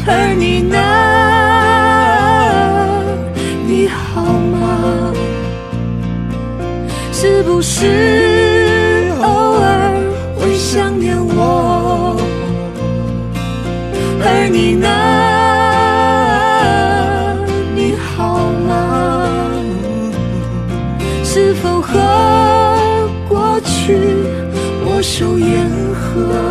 而你呢？你好吗？是不是偶尔会想念我？而你呢？你好吗？是否和过去握手言和？